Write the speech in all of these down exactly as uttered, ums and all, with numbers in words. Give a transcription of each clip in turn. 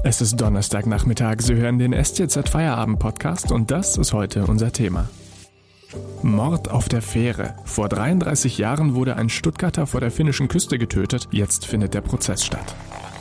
Es ist Donnerstagnachmittag, Sie hören den S T Z Feierabend Podcast und das ist heute unser Thema. Mord auf der Fähre. Vor dreiunddreißig Jahren wurde ein Stuttgarter vor der finnischen Küste getötet, jetzt findet der Prozess statt.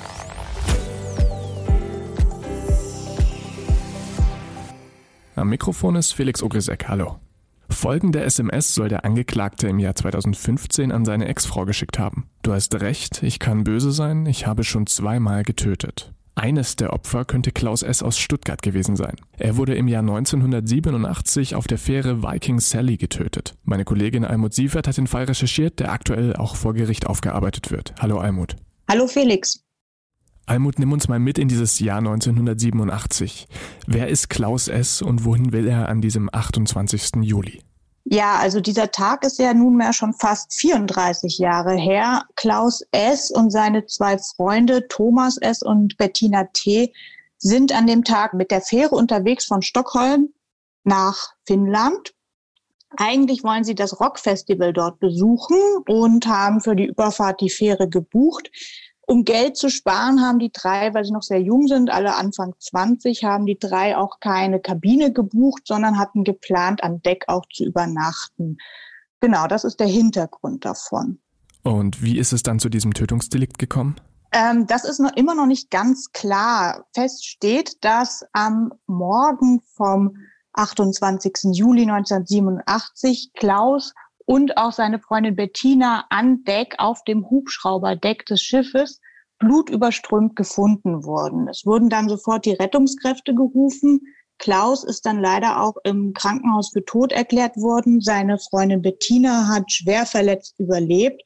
Am Mikrofon ist Felix Ogrisek, hallo. Folgende S M S soll der Angeklagte im Jahr zweitausendfünfzehn an seine Ex-Frau geschickt haben. Du hast recht, ich kann böse sein, ich habe schon zweimal getötet. Eines der Opfer könnte Klaus S. aus Stuttgart gewesen sein. Er wurde im Jahr neunzehnhundertsiebenundachtzig auf der Fähre Viking Sally getötet. Meine Kollegin Almut Sievert hat den Fall recherchiert, der aktuell auch vor Gericht aufgearbeitet wird. Hallo Almut. Hallo Felix. Almut, nimm uns mal mit in dieses Jahr neunzehnhundertsiebenundachtzig. Wer ist Klaus S. und wohin will er an diesem achtundzwanzigsten Juli? Ja, also dieser Tag ist ja nunmehr schon fast vierunddreißig Jahre her. Klaus S. und seine zwei Freunde Thomas S. und Bettina T. sind an dem Tag mit der Fähre unterwegs von Stockholm nach Finnland. Eigentlich wollen sie das Rockfestival dort besuchen und haben für die Überfahrt die Fähre gebucht. Um Geld zu sparen, haben die drei, weil sie noch sehr jung sind, alle Anfang zwanzig, haben die drei auch keine Kabine gebucht, sondern hatten geplant, an Deck auch zu übernachten. Genau, das ist der Hintergrund davon. Und wie ist es dann zu diesem Tötungsdelikt gekommen? Ähm, das ist noch immer noch nicht ganz klar. Fest steht, dass am Morgen vom achtundzwanzigsten Juli neunzehnhundertsiebenundachtzig Klaus und auch seine Freundin Bettina an Deck auf dem Hubschrauberdeck des Schiffes blutüberströmt gefunden wurden. Es wurden dann sofort die Rettungskräfte gerufen. Klaus ist dann leider auch im Krankenhaus für tot erklärt worden. Seine Freundin Bettina hat schwer verletzt überlebt,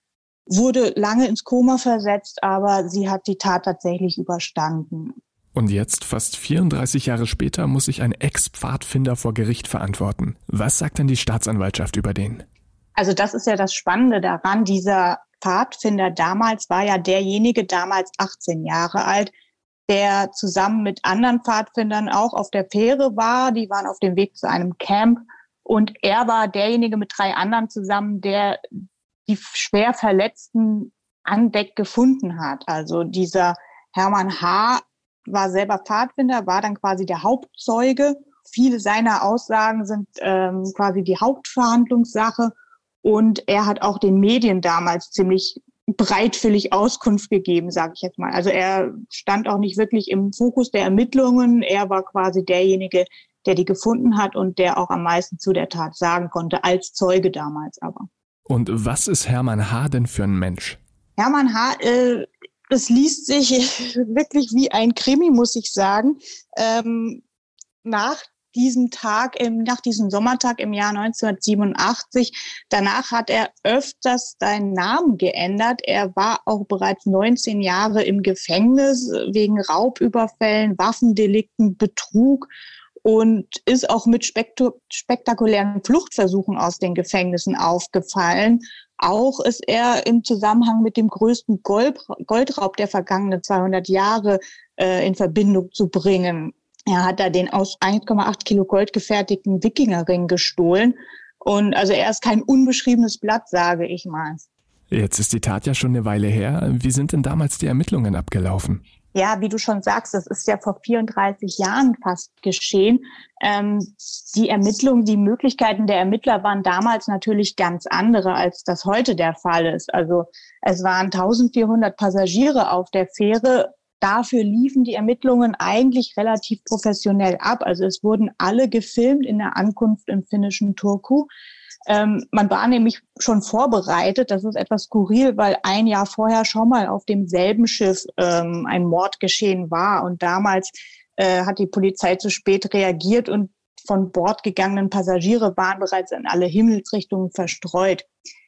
wurde lange ins Koma versetzt, aber sie hat die Tat tatsächlich überstanden. Und jetzt, fast vierunddreißig Jahre später, muss sich ein Ex-Pfadfinder vor Gericht verantworten. Was sagt denn die Staatsanwaltschaft über den? Also das ist ja das Spannende daran. Dieser Pfadfinder damals war ja derjenige, damals achtzehn Jahre alt, der zusammen mit anderen Pfadfindern auch auf der Fähre war. Die waren auf dem Weg zu einem Camp und er war derjenige mit drei anderen zusammen, der die schwer Verletzten an Deck gefunden hat. Also dieser Hermann H. war selber Pfadfinder, war dann quasi der Hauptzeuge. Viele seiner Aussagen sind ähm, quasi die Hauptverhandlungssache. Und er hat auch den Medien damals ziemlich breitwillig Auskunft gegeben, sage ich jetzt mal. Also er stand auch nicht wirklich im Fokus der Ermittlungen. Er war quasi derjenige, der die gefunden hat und der auch am meisten zu der Tat sagen konnte, als Zeuge damals aber. Und was ist Hermann H. denn für ein Mensch? Hermann H., äh, das liest sich wirklich wie ein Krimi, muss ich sagen. Ähm, nach diesem Tag, im, nach diesem Sommertag im Jahr neunzehnhundertsiebenundachtzig, danach hat er öfters seinen Namen geändert. Er war auch bereits neunzehn Jahre im Gefängnis wegen Raubüberfällen, Waffendelikten, Betrug und ist auch mit spektu- spektakulären Fluchtversuchen aus den Gefängnissen aufgefallen. Auch ist er im Zusammenhang mit dem größten Gold, Goldraub der vergangenen zweihundert Jahre äh, in Verbindung zu bringen. Er hat da den aus eins Komma acht Kilo Gold gefertigten Wikingerring gestohlen. Und also er ist kein unbeschriebenes Blatt, sage ich mal. Jetzt ist die Tat ja schon eine Weile her. Wie sind denn damals die Ermittlungen abgelaufen? Ja, wie du schon sagst, das ist ja vor vierunddreißig Jahren fast geschehen. Ähm, die Ermittlungen, die Möglichkeiten der Ermittler waren damals natürlich ganz andere, als das heute der Fall ist. Also es waren eintausendvierhundert Passagiere auf der Fähre. Dafür liefen die Ermittlungen eigentlich relativ professionell ab. Also es wurden alle gefilmt in der Ankunft im finnischen Turku. Ähm, man war nämlich schon vorbereitet. Das ist etwas skurril, weil ein Jahr vorher schon mal auf demselben Schiff ähm, ein Mord geschehen war. Und damals äh, hat die Polizei zu spät reagiert und von Bord gegangenen Passagiere waren bereits in alle Himmelsrichtungen verstreut.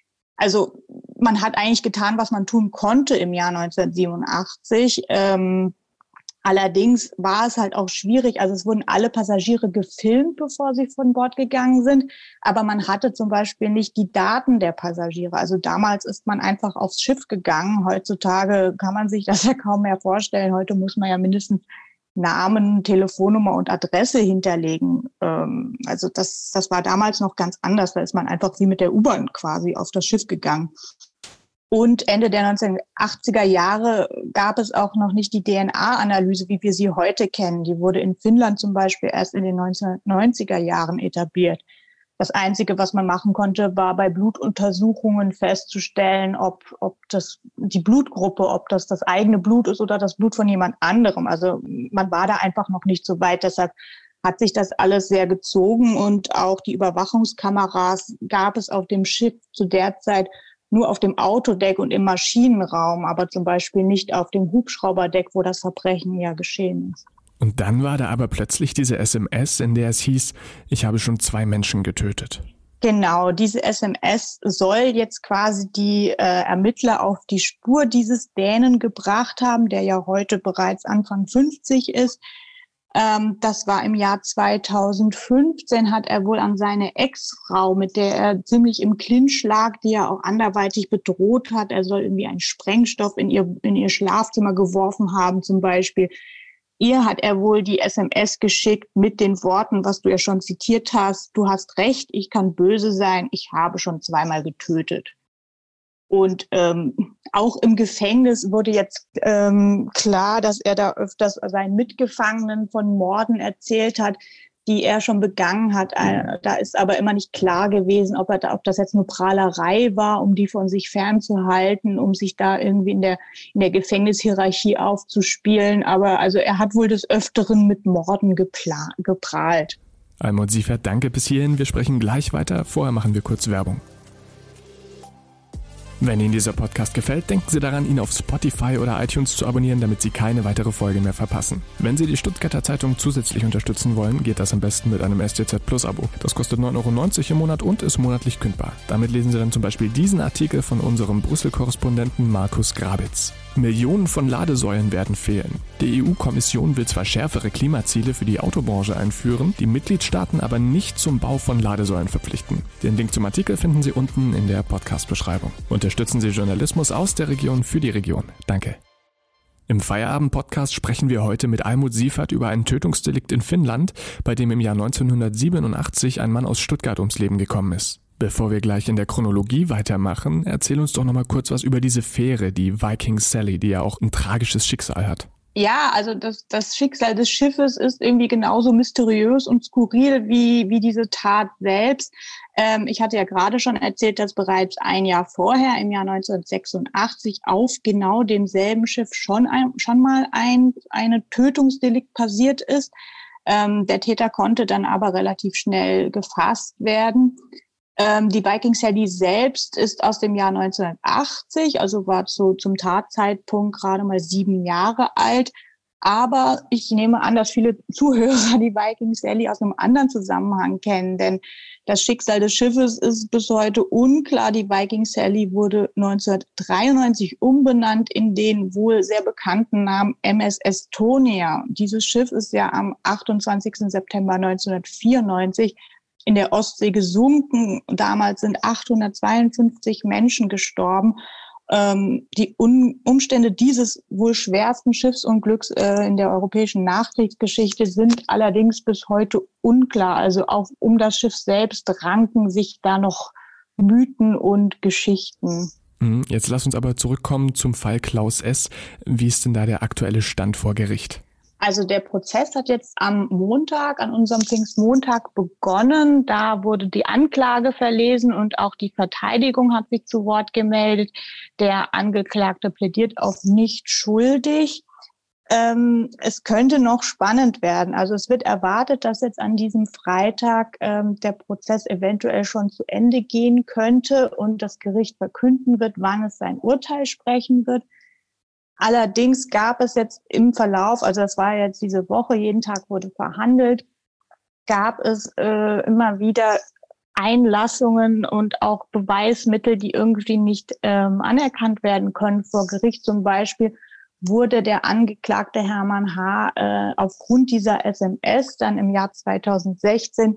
Also man hat eigentlich getan, was man tun konnte im Jahr neunzehnhundertsiebenundachtzig. Ähm, allerdings war es halt auch schwierig. Also es wurden alle Passagiere gefilmt, bevor sie von Bord gegangen sind. Aber man hatte zum Beispiel nicht die Daten der Passagiere. Also damals ist man einfach aufs Schiff gegangen. Heutzutage kann man sich das ja kaum mehr vorstellen. Heute muss man ja mindestens Namen, Telefonnummer und Adresse hinterlegen. Ähm, also das, das war damals noch ganz anders. Da ist man einfach wie mit der U-Bahn quasi auf das Schiff gegangen. Und Ende der neunzehnhundertachtziger Jahre gab es auch noch nicht die D N A-Analyse, wie wir sie heute kennen. Die wurde in Finnland zum Beispiel erst in den neunzehnhundertneunziger Jahren etabliert. Das Einzige, was man machen konnte, war bei Blutuntersuchungen festzustellen, ob, ob das die Blutgruppe, ob das das eigene Blut ist oder das Blut von jemand anderem. Also man war da einfach noch nicht so weit. Deshalb hat sich das alles sehr gezogen und auch die Überwachungskameras gab es auf dem Schiff zu der Zeit nur auf dem Autodeck und im Maschinenraum, aber zum Beispiel nicht auf dem Hubschrauberdeck, wo das Verbrechen ja geschehen ist. Und dann war da aber plötzlich diese S M S, in der es hieß, ich habe schon zwei Menschen getötet. Genau, diese S M S soll jetzt quasi die äh, Ermittler auf die Spur dieses Dänen gebracht haben, der ja heute bereits Anfang fünfzig ist. Ähm, das war im Jahr zweitausendfünfzehn, hat er wohl an seine Ex-Frau, mit der er ziemlich im Clinch lag, die er auch anderweitig bedroht hat. Er soll irgendwie einen Sprengstoff in ihr, in ihr Schlafzimmer geworfen haben zum Beispiel. Ihr hat er wohl die S M S geschickt mit den Worten, was du ja schon zitiert hast. Du hast recht, ich kann böse sein, ich habe schon zweimal getötet. Und ähm, auch im Gefängnis wurde jetzt ähm, klar, dass er da öfters seinen Mitgefangenen von Morden erzählt hat, die er schon begangen hat. Da ist aber immer nicht klar gewesen, ob er da, ob das jetzt nur Prahlerei war, um die von sich fernzuhalten, um sich da irgendwie in der in der Gefängnishierarchie aufzuspielen. Aber also er hat wohl des Öfteren mit Morden gepla- geprahlt. Almut Siefert, danke bis hierhin. Wir sprechen gleich weiter. Vorher machen wir kurz Werbung. Wenn Ihnen dieser Podcast gefällt, denken Sie daran, ihn auf Spotify oder iTunes zu abonnieren, damit Sie keine weitere Folge mehr verpassen. Wenn Sie die Stuttgarter Zeitung zusätzlich unterstützen wollen, geht das am besten mit einem S T Z Plus Abo. Das kostet neun Euro neunzig im Monat und ist monatlich kündbar. Damit lesen Sie dann zum Beispiel diesen Artikel von unserem Brüssel-Korrespondenten Markus Grabitz. Millionen von Ladesäulen werden fehlen. Die E U-Kommission will zwar schärfere Klimaziele für die Autobranche einführen, die Mitgliedstaaten aber nicht zum Bau von Ladesäulen verpflichten. Den Link zum Artikel finden Sie unten in der Podcast-Beschreibung. Unterstützen Sie Journalismus aus der Region für die Region. Danke. Im Feierabend-Podcast sprechen wir heute mit Almut Siefert über ein Tötungsdelikt in Finnland, bei dem im Jahr neunzehnhundertsiebenundachtzig ein Mann aus Stuttgart ums Leben gekommen ist. Bevor wir gleich in der Chronologie weitermachen, erzähl uns doch noch mal kurz was über diese Fähre, die Viking Sally, die ja auch ein tragisches Schicksal hat. Ja, also das, das Schicksal des Schiffes ist irgendwie genauso mysteriös und skurril wie, wie diese Tat selbst. Ähm, ich hatte ja gerade schon erzählt, dass bereits ein Jahr vorher, im Jahr neunzehnhundertsechsundachtzig, auf genau demselben Schiff schon, ein, schon mal ein eine Tötungsdelikt passiert ist. Ähm, der Täter konnte dann aber relativ schnell gefasst werden. Ähm, die Viking Sally selbst ist aus dem Jahr neunzehnhundertachtzig, also war zu, zum Tatzeitpunkt gerade mal sieben Jahre alt. Aber ich nehme an, dass viele Zuhörer die Viking Sally aus einem anderen Zusammenhang kennen, denn das Schicksal des Schiffes ist bis heute unklar. Die Viking Sally wurde neunzehnhundertdreiundneunzig umbenannt in den wohl sehr bekannten Namen M S Estonia. Dieses Schiff ist ja am achtundzwanzigsten September neunzehnhundertvierundneunzig in der Ostsee gesunken. Damals sind achthundertzweiundfünfzig Menschen gestorben. Ähm, die Un- Umstände dieses wohl schwersten Schiffsunglücks äh, in der europäischen Nachkriegsgeschichte sind allerdings bis heute unklar. Also auch um das Schiff selbst ranken sich da noch Mythen und Geschichten. Jetzt lass uns aber zurückkommen zum Fall Klaus S. Wie ist denn da der aktuelle Stand vor Gericht? Also der Prozess hat jetzt am Montag, an unserem Pfingstmontag begonnen. Da wurde die Anklage verlesen und auch die Verteidigung hat sich zu Wort gemeldet. Der Angeklagte plädiert auf nicht schuldig. Ähm, es könnte noch spannend werden. Also es wird erwartet, dass jetzt an diesem Freitag ähm, der Prozess eventuell schon zu Ende gehen könnte und das Gericht verkünden wird, wann es sein Urteil sprechen wird. Allerdings gab es jetzt im Verlauf, also das war jetzt diese Woche, jeden Tag wurde verhandelt, gab es äh, immer wieder Einlassungen und auch Beweismittel, die irgendwie nicht ähm, anerkannt werden können vor Gericht. Zum Beispiel wurde der Angeklagte Hermann H. Äh, aufgrund dieser S M S dann im Jahr zweitausendsechzehn,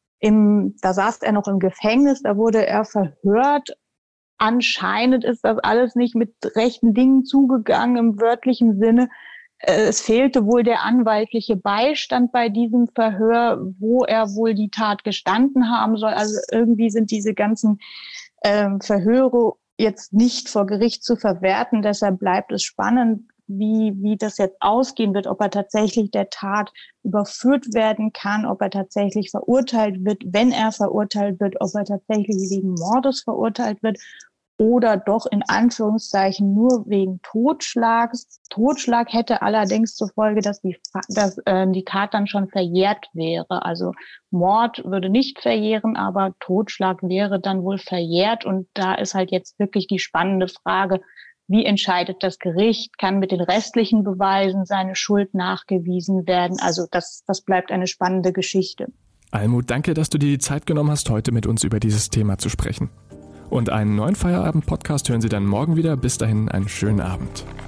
im, da saß er noch im Gefängnis, da wurde er verhört. Anscheinend ist das alles nicht mit rechten Dingen zugegangen im wörtlichen Sinne. Es fehlte wohl der anwaltliche Beistand bei diesem Verhör, wo er wohl die Tat gestanden haben soll. Also irgendwie sind diese ganzen äh, Verhöre jetzt nicht vor Gericht zu verwerten. Deshalb bleibt es spannend, wie, wie das jetzt ausgehen wird, ob er tatsächlich der Tat überführt werden kann, ob er tatsächlich verurteilt wird, wenn er verurteilt wird, ob er tatsächlich wegen Mordes verurteilt wird oder doch in Anführungszeichen nur wegen Totschlags. Totschlag hätte allerdings zur Folge, dass die, dass, äh, die Tat dann schon verjährt wäre. Also Mord würde nicht verjähren, aber Totschlag wäre dann wohl verjährt. Und da ist halt jetzt wirklich die spannende Frage, wie entscheidet das Gericht? Kann mit den restlichen Beweisen seine Schuld nachgewiesen werden? Also das, das bleibt eine spannende Geschichte. Almut, danke, dass du dir die Zeit genommen hast, heute mit uns über dieses Thema zu sprechen. Und einen neuen Feierabend-Podcast hören Sie dann morgen wieder. Bis dahin einen schönen Abend.